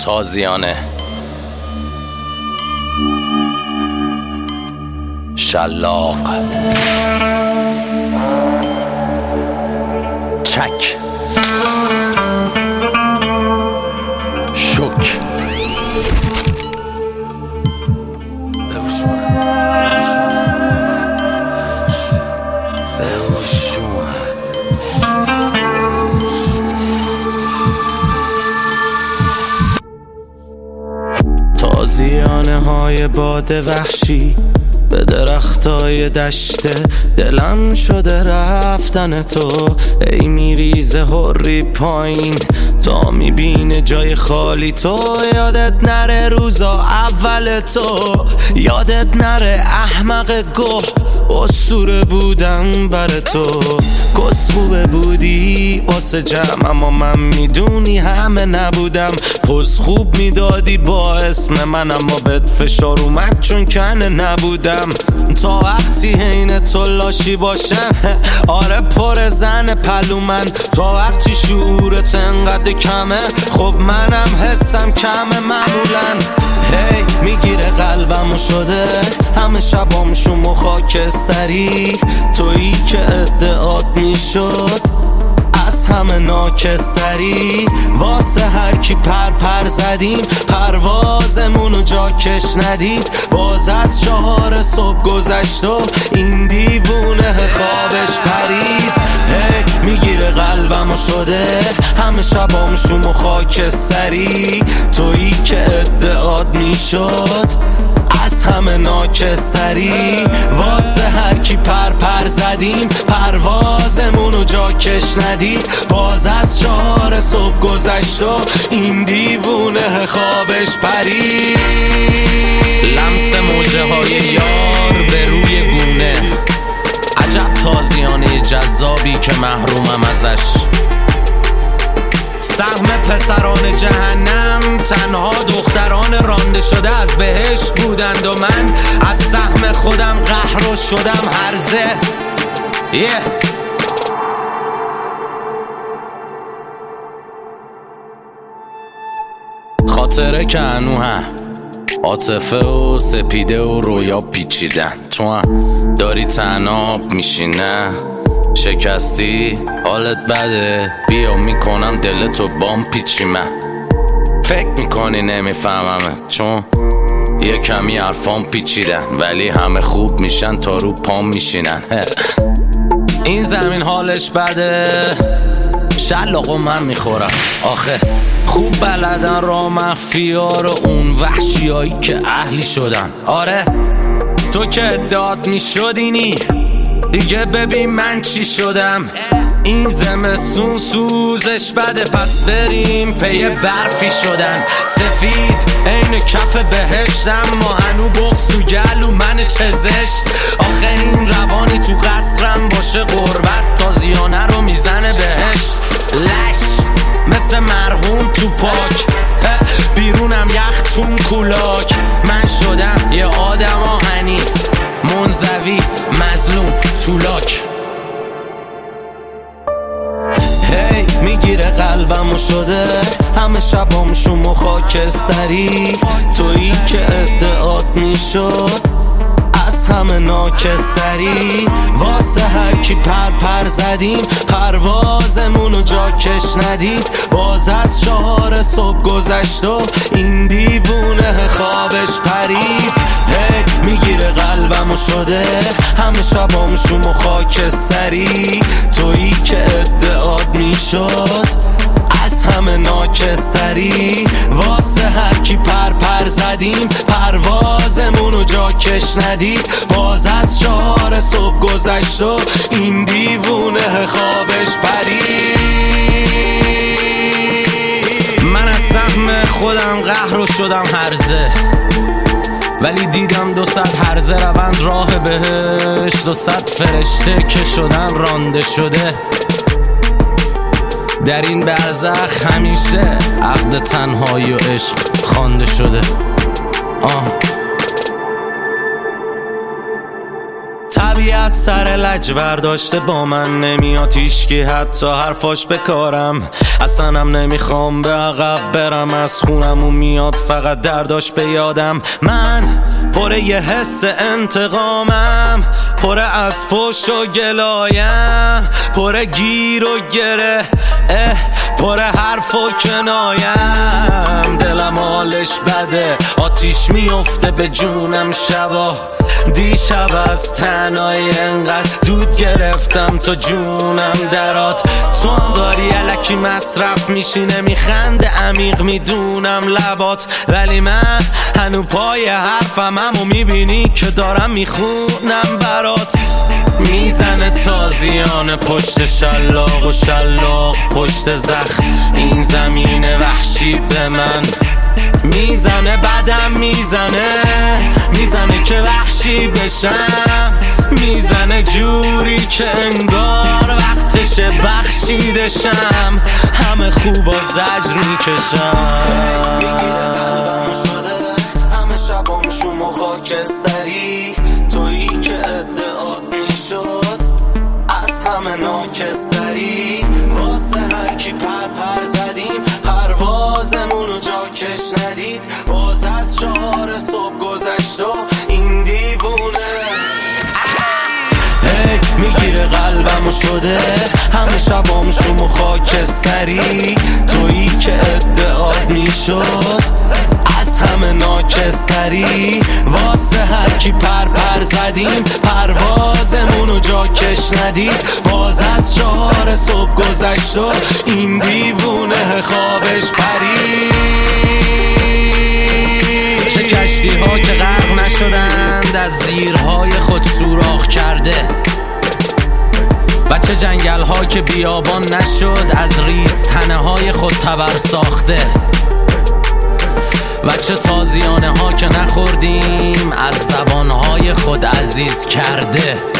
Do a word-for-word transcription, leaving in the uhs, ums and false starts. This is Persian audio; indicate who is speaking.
Speaker 1: تازیانه شلاق چک شک تازیانه های باد وحشی به درختای دشته دلم شده رفتن تو، ای میریزه هری پایین تا میبینه جای خالی تو. یادت نره روزا اول تو، یادت نره احمق گوه اسطوره بودم بر تو. کسخوبه بودی واسه جمع اما من میدونی همه نبودم. پس خوب میدادی با اسم من اما بهت فشار اومد چون کنه نبودم. تا وقتی حین تو لاشی باشم آره پر زن پلو من. تا وقتی شعورت انقدر کمه خب منم حسم کمه معمولا. هی hey, میگیره قلبمو شده همه شبام شما خاکستری. تویی که ادعات میشد از همه ناکستری. واسه هر کی پر پر زدیم پروازمونو جا کش ندید. باز از چهار صبح گذشت و این دیوونه خوابش پرید. hey, میگیره قلبمو شده همه شبام شوم و خاکستری. تویی که ادعات میشد از همه ناکستری. واسه هر کی پر پر زدیم پروازمونو جا کش ندید. باز از چهار صبح گذشت و این دیوونه خوابش پرید. لمس موجه های یار به روی گونه، عجب تازیانه جذابی که محرومم ازش. سهم پسران جهنم تنها دختران رانده شده از بهشت بودند و من از سهم خودم قهر شدم هرزه. yeah. خاطره که انو هم عاطفه و سپیده و رویا پیچیدن. تو هم داری تناب میشینه شکستی حالت بده بیا میکنم دلتو بام پیچی. من فکر میکنی نمیفهممه چون یه کمی حرفام پیچیدن ولی همه خوب میشن تا رو پام میشینن. این زمین حالش بده شلاقو من میخورم. آخه خوب بلدن را مخفیا رو اون وحشیایی که اهلی شدن. آره تو که ادعات میشدینی دیگه ببین من چی شدم. این زمستون سوزش بده پس بریم پی برفی شدن. سفید عین کف بهشتم ما هنو بغض تو گلو من چه زشت. آخه این روانی تو قصرم باشه غربت تازیانه رو میزنه بهشت. لش مثل مرحوم تو پاک بیرونم یخ چون کولاک. من شدم یه آدم آهنی منزوی مظلوم طولاک. هی hey, میگیره قلبمو شده همه شبام شوم و خاکستری. تویی که ادعات میشد از همه ناکستری. واسه هر کی پر پر زدیم پروازمونو جا کش ندید. باز از چهار صبح گذشت و این دیوونه خوابش پرید. hey, میگیره قلبمو شده همه شبام شوم و خاکستری. تویی که ادعات میشد از همه ناکستری. واسه هر کی پر پر زدیم پروازمونو جا کش ندید. باز از چهار صبح گذشت و این دیوونه خوابش پرید. من از سهم خودم قهر شدم هرزه ولی دیدم دو صد هرزه روند راه بهشت. دو صد فرشته که شدن رانده شده در این برزخ همیشه عقد تنهایی و عشق خوانده شده. آه طبیعت سر لجور داشته با من نمیاد هیچکی حتی حرفاش بکارم. اصلاًم نمیخوام به عقب برم، از خونمون میاد فقط درداش به یادم. من پر یه حس انتقامم، پر از فوش و گلایم، پر گیر و گره، اه پر حرف و کنایم. دلم حالش بده، آتیش میفته به جونم شبا. دیشب از تنهایی انقدر دود گرفتم تا جونم درات. تو هم داری الکی مصرف میشی نمیخنده، عمیق میدونم لبات، ولی من هنو پای حرفم همو میبینی که دارم میخونم برات. میزنه تازیانه پشت شلاق و شلاق پشت زخم، این زمین وحشی به من میزنه، بدم میزنه، میزنه که وحشی بشم، میزنه جوری که انگار وقتش بخشیدشم، همه خوب و زجر میکشم. میگیره قلبمو شده همه شبام شوم و خاکستری، تویی که ادعات میشد از همه ناکستری. واسه هرکی پر پر زدیم پروازمونو جا کش ندید، باز از چهار صبح گذشت و این دیوونه هی میگیره قلبمو شده همه شبام شوم و خاکستری، تویی که ادعات میشد از همه ناکستری. واسه هرکی پر پر زدیم پروازمونو جا کش ندید، باز از چهار صبح گذشت و این دیوونه خوابش پرید. چه کشتی ها که غرق نشدند از زیرهای خود سوراخ کرده، و چه جنگل ها که بیابان نشد از ریز تنه های خود تبر ساخته، و چه تازیانه ها که نخوردیم از زبان های خود عزیز کرده.